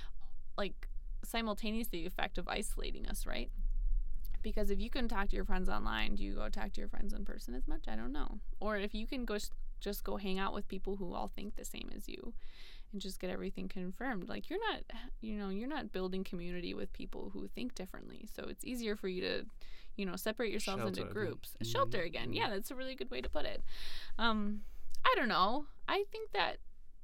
S2: like, simultaneously effect of isolating us, right? Because if you can talk to your friends online, do you go talk to your friends in person as much? I don't know. Or if you can go s- just go hang out with people who all think the same as you and just get everything confirmed. Like, you're not, you know, you're not building community with people who think differently. So it's easier for you to, you know, separate yourselves
S1: Shelter
S2: into
S1: again.
S2: groups.
S1: Mhm.
S2: Shelter again.
S1: Mhm.
S2: Yeah, that's a really good way to put it. Um, I don't know. I think that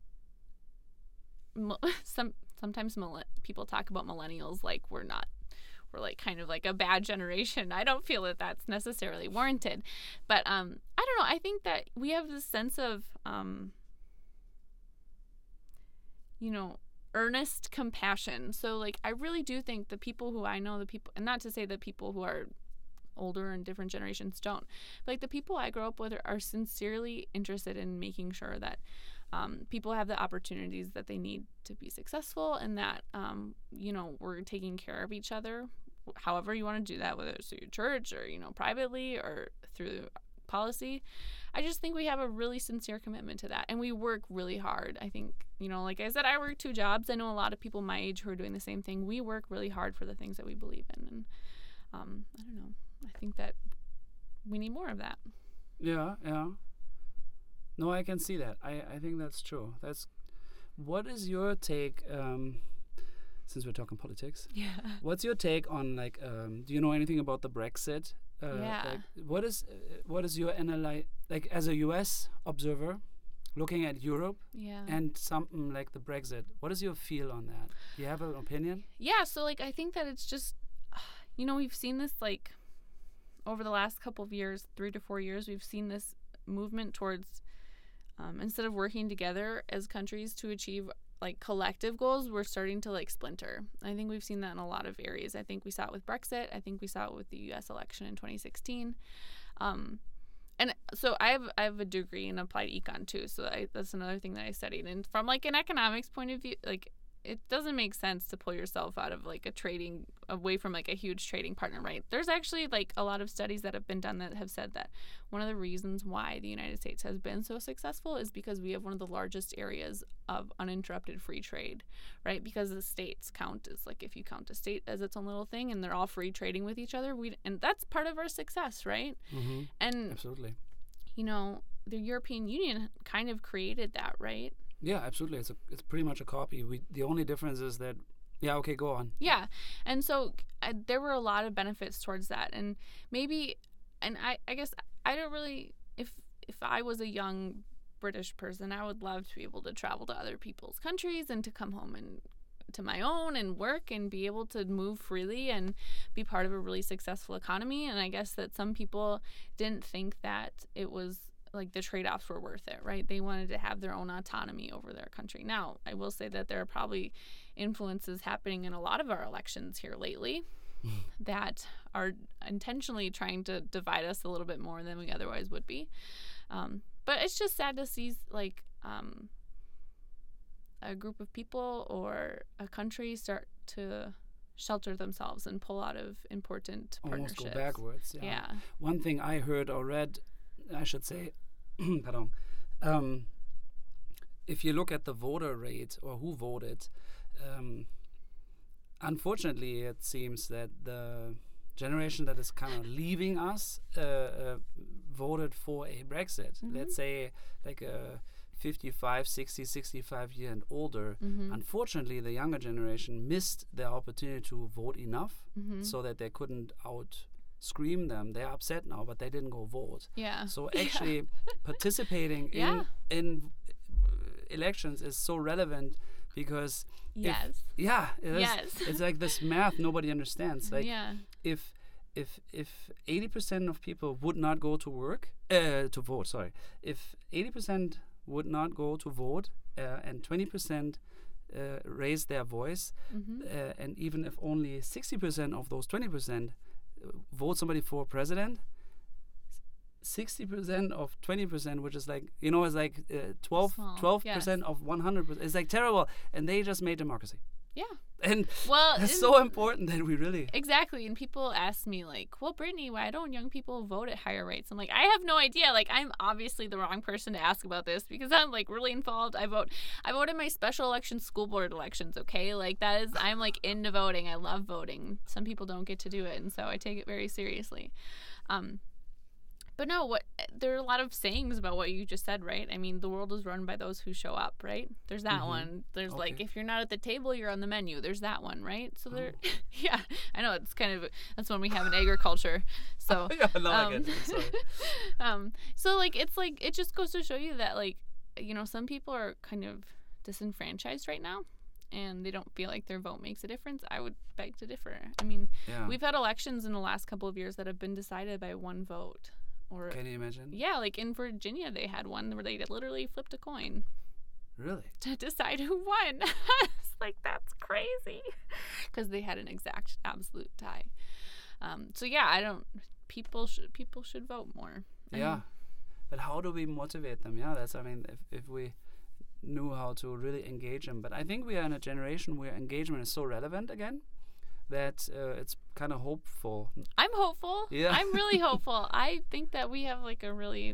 S2: mo- some sometimes mille- people talk about millennials like we're not we're like kind of like a bad generation. I don't feel that that's necessarily warranted, but um I don't know, I think that we have this sense of um you know earnest compassion. So like I really do think the people who I know, the people, and not to say that people who are older and different generations don't, but like the people I grew up with are, are sincerely interested in making sure that Um, people have the opportunities that they need to be successful, and that, um, you know, we're taking care of each other, however you want to do that, whether it's through your church or, you know, privately or through policy. I just think we have a really sincere commitment to that, and we work really hard. I think, you know, like I said, I work two jobs. I know a lot of people my age who are doing the same thing. We work really hard for the things that we believe in, and um, I don't know. I think that we need more of that.
S1: Yeah, yeah. No, I can see that. I, I think that's true. That's what is your take? Um, since we're talking politics,
S2: Yeah.
S1: what's your take on like? Um, do you know anything about the Brexit? Uh,
S2: Yeah.
S1: Like, what is uh, what is your analyze like as a U S observer, looking at Europe
S2: Yeah.
S1: and something like the Brexit? What is your feel on that? Do you have an opinion?
S2: Yeah, so like I think that it's just, you know, we've seen this like over the last couple of years, three to four years, we've seen this movement towards um, instead of working together as countries to achieve like collective goals, we're starting to like splinter. I think we've seen that in a lot of areas. I think we saw it with Brexit. I think we saw it with the U S election in twenty sixteen. Um, and so I have I have a degree in applied econ too. So I, that's another thing that I studied. And from like an economics point of view, like it doesn't make sense to pull yourself out of like a trading away from like a huge trading partner, right? There's actually like a lot of studies that have been done that have said that one of the reasons why the United States has been so successful is because we have one of the largest areas of uninterrupted free trade, right? Because the states count as like if you count a state as its own little thing and they're all free trading with each other, we and that's part of our success, right?
S1: Mm-hmm.
S2: And
S1: Absolutely.
S2: you know, the European Union kind of created that, right?
S1: Yeah, absolutely. It's a it's pretty much a copy. We the only difference is that yeah. Okay, go on.
S2: Yeah, and so I, there were a lot of benefits towards that, and maybe, and I I guess I don't really if if I was a young British person, I would love to be able to travel to other people's countries and to come home and to my own and work and be able to move freely and be part of a really successful economy. And I guess that some people didn't think that it was like the trade-offs were worth it, right? They wanted to have their own autonomy over their country. Now, I will say that there are probably influences happening in a lot of our elections here lately that are intentionally trying to divide us a little bit more than we otherwise would be. Um, but it's just sad to see like um, a group of people or a country start to shelter themselves and pull out of important
S1: Almost
S2: partnerships.
S1: go backwards. Yeah.
S2: Yeah.
S1: One thing I heard or read, I should say, pardon. Um, if you look at the voter rate or who voted, um, unfortunately, it seems that the generation that is kind of leaving us uh, uh, voted for a Brexit.
S2: Mm-hmm.
S1: Let's say like a fifty-five, sixty, sixty-five year and older.
S2: Mm-hmm.
S1: Unfortunately, the younger generation missed the opportunity to vote enough
S2: Mm-hmm.
S1: so that they couldn't out scream them. They're upset now, but they didn't go vote.
S2: Yeah.
S1: So actually participating
S2: Yeah.
S1: in in uh, elections is so relevant because if-
S2: Yes.
S1: yeah, it is.
S2: Yes.
S1: It's like this math nobody understands. Like
S2: yeah.
S1: if if if eighty percent of people would not go to work uh, to vote, sorry, if eighty percent would not go to vote uh, and twenty percent uh, raise their voice,
S2: Mm-hmm.
S1: uh, and even if only sixty percent of those twenty percent vote somebody for president, sixty percent of twenty percent, which is like, you know, it's like uh, twelve,
S2: Small,
S1: twelve percent
S2: yes.
S1: of one hundred percent. It's like terrible. And they just made democracy.
S2: Yeah.
S1: And
S2: Well,
S1: it's
S2: and-
S1: so important that we really...
S2: Exactly. And people ask me, like, well, Brittany, why don't young people vote at higher rates? I'm like, I have no idea. Like, I'm obviously the wrong person to ask about this because I'm, like, really involved. I vote. I vote in my special elections, school board elections, okay? Like, that is, I'm, like, into voting. I love voting. Some people don't get to do it, and so I take it very seriously. Um, but no, what there are a lot of sayings about what you just said, right? I mean, the world is run by those who show up, right? There's that
S1: Mhm.
S2: one. There's like,
S1: Okay.
S2: if you're not at the table, you're on the menu. There's that one, right? So there, yeah, I know it's kind of that's when we have an agriculture. So,
S1: yeah, now I
S2: um,
S1: get it. Sorry.
S2: um, so like it's like it just goes to show you that like you know some people are kind of disenfranchised right now, and they don't feel like their vote makes a difference. I would beg to differ. I mean,
S1: Yeah.
S2: we've had elections in the last couple of years that have been decided by one vote. Or
S1: Can you imagine?
S2: yeah, like in Virginia, they had one where they literally flipped a coin
S1: Really?
S2: to decide who won. It's like, that's crazy. Because they had an exact, absolute tie. Um, so yeah, I don't. People should people should vote more. I
S1: Yeah.
S2: mean,
S1: But how do we motivate them? Yeah, that's, I mean, if, if we knew how to really engage them. But I think we are in a generation where engagement is so relevant again that uh, it's kind of hopeful.
S2: I'm hopeful.
S1: Yeah.
S2: I'm really hopeful. I think that we have like a really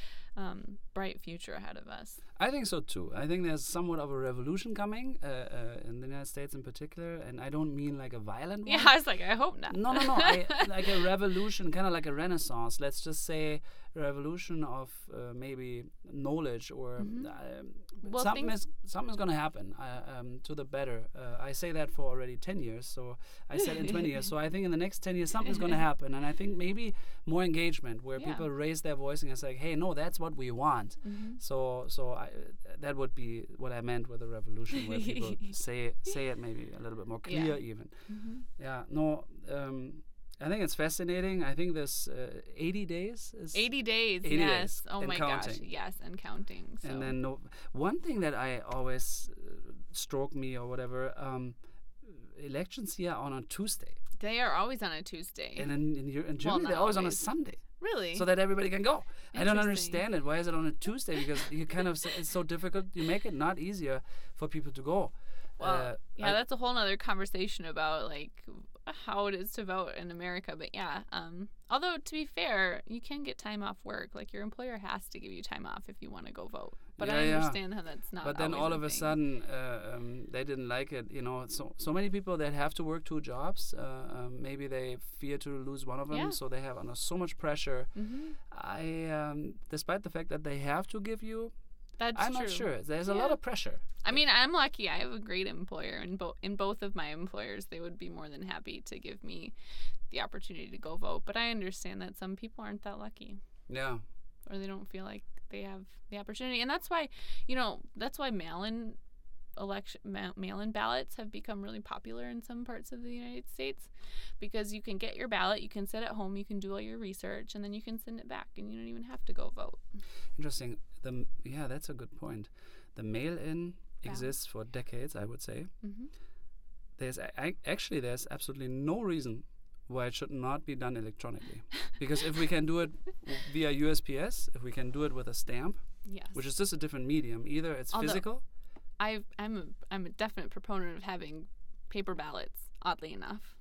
S2: um, bright future ahead of us.
S1: I think so too. I think there's somewhat of a revolution coming uh, uh, in the United States in particular, and I don't mean like a violent one.
S2: Yeah, I was like, I hope not.
S1: No, no, no. I, like a revolution, kind of like a renaissance. Let's just say a revolution of uh, maybe knowledge or
S2: Mhm.
S1: uh,
S2: Well,
S1: something
S2: things-
S1: is something is going to happen uh, um, to the better. Uh, I say that for already ten years. So I said in twenty years. So I think in the next ten years something's going to happen, and I think maybe more engagement where
S2: Yeah.
S1: people raise their voice and it's like, hey, no, that's what we want.
S2: Mhm.
S1: So so I, that would be what I meant with a revolution, where people say say it maybe a little bit more
S2: Yeah.
S1: clear even.
S2: Mhm.
S1: Yeah, no, um, I think it's fascinating. I think this uh, eighty days is
S2: eighty days.
S1: eighty
S2: yes.
S1: days
S2: Oh
S1: and
S2: my gosh.
S1: counting.
S2: Yes, and counting. So.
S1: and then no, one thing that I always uh, stroke me or whatever. Um, elections here are on a Tuesday,
S2: they are always on a Tuesday.
S1: and in in, Eu- in
S2: Well,
S1: Germany
S2: not
S1: they're always on a
S2: always.
S1: Sunday,
S2: really?
S1: so that everybody can go. I don't
S2: Interesting.
S1: understand it. Why is it on a Tuesday? Because you kind of s- it's so difficult. You make it not easier for people to go.
S2: Well,
S1: Uh,
S2: yeah,
S1: I-
S2: that's a whole nother conversation about like how it is to vote in America. But yeah, um, although to be fair, you can get time off work. Like your employer has to give you time off if you want to go vote. But
S1: Yeah,
S2: I
S1: yeah.
S2: understand how that's not.
S1: But then
S2: always
S1: all of a
S2: thing.
S1: sudden, uh, um, they didn't like it. You know, so so many people that have to work two jobs. Uh, um, maybe they fear to lose one of them,
S2: Yeah.
S1: so they have under so much pressure.
S2: Mhm.
S1: I, um, despite the fact that they have to give you,
S2: That's
S1: I'm
S2: true.
S1: not sure. There's a lot
S2: Yeah.
S1: of pressure.
S2: I mean, I'm lucky. I have a great employer, and both in both of my employers, they would be more than happy to give me the opportunity to go vote. But I understand that some people aren't that lucky,
S1: Yeah,
S2: or they don't feel like they have the opportunity, and that's why, you know, that's why mail-in election ma- mail-in ballots have become really popular in some parts of the United States, because you can get your ballot, you can sit at home, you can do all your research, and then you can send it back, and you don't even have to go vote.
S1: interesting. The m- yeah, that's a good point. The mail-in
S2: Yeah.
S1: exists for decades, I would say.
S2: Hmm.
S1: There's a- I, actually there's absolutely no reason why it should not be done electronically. Because if we can do it w- via U S P S, if we can do it with a stamp,
S2: Yes.
S1: which is just a different medium, either it's
S2: Although-
S1: physical.
S2: I I'm a I'm a definite proponent of having paper ballots. Oddly enough,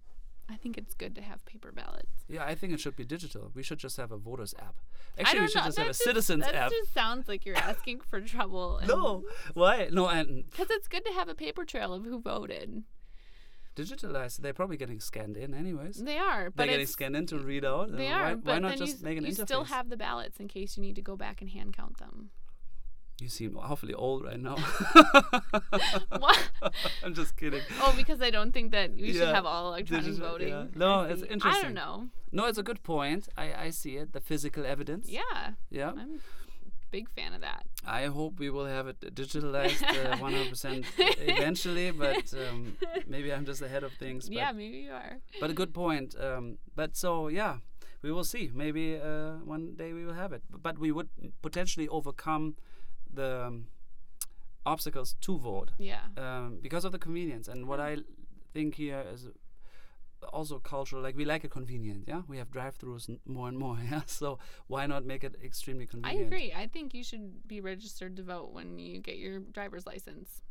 S2: I think it's good to have paper ballots.
S1: Yeah, I think it should be digital. We should just have a voters app.
S2: I
S1: Actually,
S2: don't
S1: we should
S2: know.
S1: just have a
S2: that
S1: citizens
S2: that
S1: app.
S2: just sounds like you're asking for trouble.
S1: No, why? No, and
S2: Because it's good to have a paper trail of who voted.
S1: digitalized. They're probably getting scanned in anyways.
S2: They are,
S1: They're
S2: but
S1: getting
S2: it's,
S1: scanned in to read out.
S2: they
S1: Uh, why,
S2: are.
S1: why
S2: But
S1: not
S2: then
S1: just
S2: you,
S1: make an
S2: you
S1: interface?
S2: still have the ballots in case you need to go back and hand count them.
S1: You seem awfully old right now.
S2: What?
S1: I'm just kidding.
S2: Oh, because I don't think that we should
S1: Yeah,
S2: have all electronic
S1: digital,
S2: voting.
S1: yeah. No,
S2: I
S1: it's
S2: see. I
S1: interesting.
S2: don't know.
S1: No, it's a good point. I, I see it. The physical evidence.
S2: Yeah,
S1: Yeah.
S2: I'm a big fan of that.
S1: I hope we will have it digitalized uh, one hundred percent eventually, but um, maybe I'm just ahead of things. But,
S2: Yeah, maybe you are.
S1: but a good point. Um, but so, yeah, we will see. Maybe uh, one day we will have it. But we would potentially overcome the um, obstacles to vote
S2: Yeah.
S1: um, because of the convenience. And what I think here is also cultural. Like, we like it convenient, yeah? We have drive-thrus n- more and more, yeah? So why not make it extremely
S2: I
S1: convenient?
S2: agree. I think you should be registered to vote when you get your driver's license.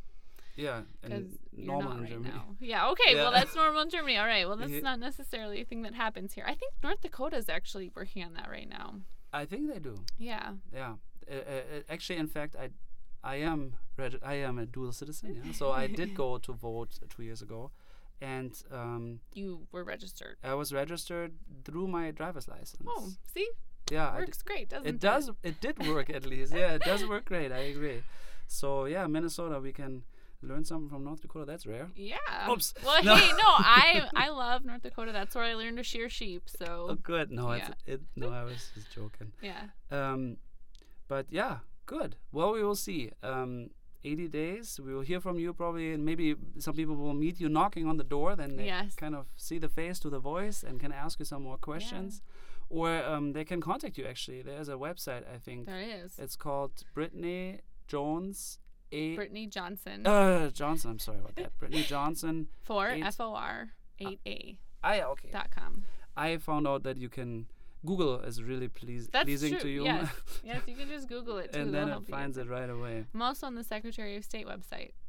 S1: Yeah,
S2: Because
S1: and
S2: you're
S1: normal
S2: not
S1: in
S2: right
S1: Germany.
S2: now. Yeah, okay. Well,
S1: Yeah.
S2: that's normal in Germany. All right. Well, that's
S1: Yeah.
S2: not necessarily a thing that happens here. I think North Dakota is actually working on that right now.
S1: I think they do.
S2: Yeah.
S1: Yeah. Uh, uh, actually, in fact, I, I am reg- I am a dual citizen. Yeah. So I did go to vote two years ago, and um,
S2: You were registered.
S1: I was registered through my driver's license.
S2: Oh, see?
S1: yeah. I
S2: Works great, doesn't it?
S1: it does. It did work at least. Yeah, it does work great. I agree. So yeah, Minnesota, we can learn something from North Dakota. That's rare.
S2: Yeah.
S1: Oops.
S2: Well,
S1: No.
S2: hey, no, I I love North Dakota. That's where I learned to shear sheep. So
S1: Oh, good. No,
S2: Yeah.
S1: it's it. No, I was just joking.
S2: yeah.
S1: Um, but yeah, good. Well, we will see. Um, eighty days. We will hear from you probably, and maybe some people will meet you knocking on the door. Then they
S2: Yes.
S1: kind of see the face to the voice and can ask you some more questions, or um, they can contact you. Actually, there's a website. I think
S2: There it is.
S1: it's called Brittany Jones. A
S2: Brittany Johnson.
S1: uh, Johnson. I'm sorry about that. Brittany Johnson.
S2: for
S1: eight-
S2: F O R eight A
S1: I okay.
S2: dot com.
S1: I found out that you can. Google is really pleas-
S2: That's
S1: pleasing
S2: true.
S1: to you.
S2: Yes. Yes, you can just Google it too.
S1: and
S2: They'll
S1: then
S2: help
S1: it
S2: you
S1: finds
S2: get
S1: it right away.
S2: I'm also on the Secretary of State website.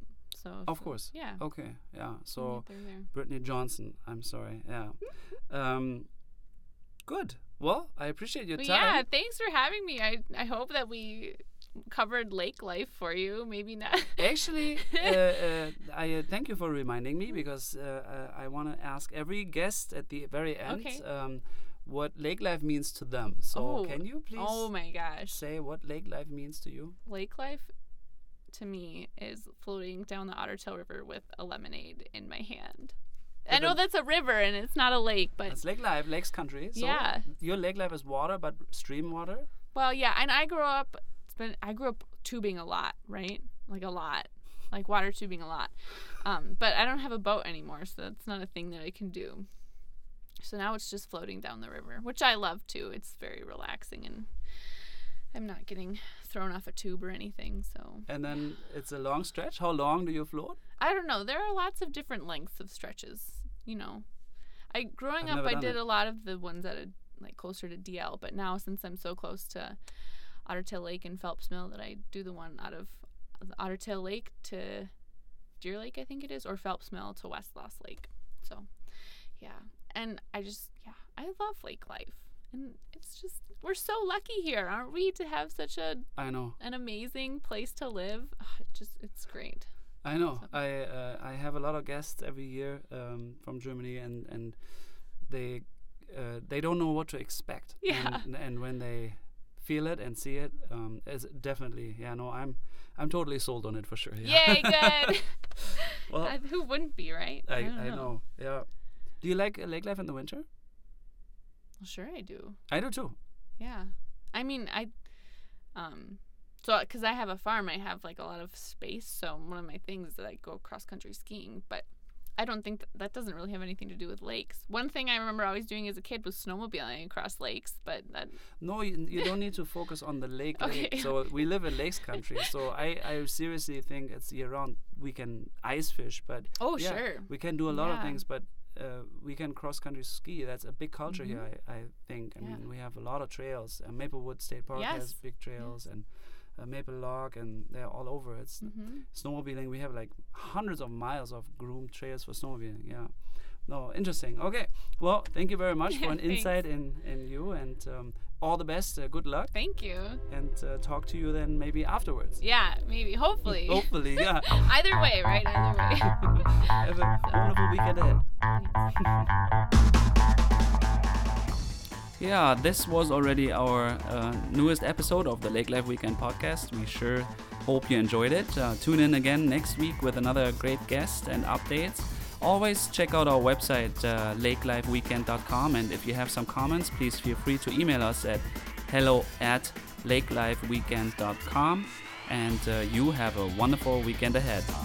S2: So
S1: Of
S2: so,
S1: course.
S2: yeah.
S1: Okay. Yeah. So
S2: Right there, there.
S1: Brittany Johnson. I'm sorry. Yeah. um, good. Well, I appreciate your
S2: But
S1: time.
S2: yeah, thanks for having me. I I hope that we covered lake life for you. Maybe not.
S1: Actually, uh, uh, I uh, thank you for reminding me because uh, uh, I want to ask every guest at the very end
S2: Okay.
S1: um, what lake life means to them. So
S2: Oh.
S1: can you please
S2: Oh my gosh.
S1: say what lake life means to you?
S2: Lake life to me is floating down the Otter Tail River with a lemonade in my hand. I
S1: But
S2: know
S1: then-
S2: that's a river and it's not a lake, but
S1: It's lake life, lakes country. So
S2: Yeah.
S1: your lake life is water, but stream water.
S2: well, yeah. And I grew up. It's been I grew up tubing a lot, right? Like a lot, like water tubing a lot. Um, but I don't have a boat anymore, so that's not a thing that I can do. So now it's just floating down the river, which I love too. It's very relaxing, and I'm not getting thrown off a tube or anything. So
S1: And then it's a long stretch. How long do you float?
S2: I don't know. There are lots of different lengths of stretches. You know, I growing
S1: I've
S2: up,
S1: never
S2: I
S1: done
S2: did
S1: it.
S2: a lot of the ones that are like closer to D L. But now, since I'm so close to Otter Tail Lake and Phelps Mill, that I do the one out of Otter Tail Lake to Deer Lake, I think it is, or Phelps Mill to West Lost Lake. So, yeah, and I just yeah, I love lake life, and it's just we're so lucky here, aren't we, to have such a
S1: I know.
S2: an amazing place to live. Ugh, it just it's great.
S1: I know.
S2: So-
S1: I uh, I have a lot of guests every year um, from Germany, and and they uh, they don't know what to expect.
S2: Yeah.
S1: And, and when they feel it and see it, um, it's definitely yeah. No, I'm I'm totally sold on it for sure. Yeah.
S2: Yay, good.
S1: Well,
S2: I, who wouldn't be, right?
S1: I
S2: don't
S1: I know. Yeah. Do you like uh, lake life in the winter?
S2: Well, sure, I do.
S1: I do too.
S2: Yeah. I mean, I, um, so because I have a farm, I have like a lot of space. So one of my things is that I go cross country skiing, but I don't think that, that doesn't really have anything to do with lakes. One thing I remember always doing as a kid was snowmobiling across lakes, but that,
S1: No, you, you don't need to focus on the lake. lake.
S2: Okay.
S1: So we live in lakes country. So I, I seriously think it's year round. We can ice fish, but
S2: oh,
S1: yeah,
S2: sure.
S1: we can do a lot of
S2: Yeah.
S1: things, but uh, we can cross country ski. That's a big culture here, I, I think. I
S2: Yeah.
S1: mean, we have a lot of trails. Uh, Maplewood State Park has
S2: Yes.
S1: big trails, and uh, Maple Log, and they're all over. It's
S2: Mm-hmm.
S1: snowmobiling. We have like hundreds of miles of groomed trails for snowmobiling. Yeah. No, interesting. Okay. Well, thank you very much for an
S2: Thanks.
S1: insight in, in you, and um, all the best. Uh, good luck,
S2: Thank you.
S1: and uh, talk to you then maybe afterwards.
S2: Yeah, maybe, hopefully.
S1: Hopefully, yeah.
S2: Either way, right? Either way.
S1: Have a wonderful weekend ahead. Yeah, this was already our uh, newest episode of the Lake Life Weekend podcast. We sure hope you enjoyed it. Uh, tune in again next week with another great guest and updates. Always check out our website, uh, lake life weekend dot com, and if you have some comments, please feel free to email us at hello at lake life weekend dot com. And uh, you have a wonderful weekend ahead.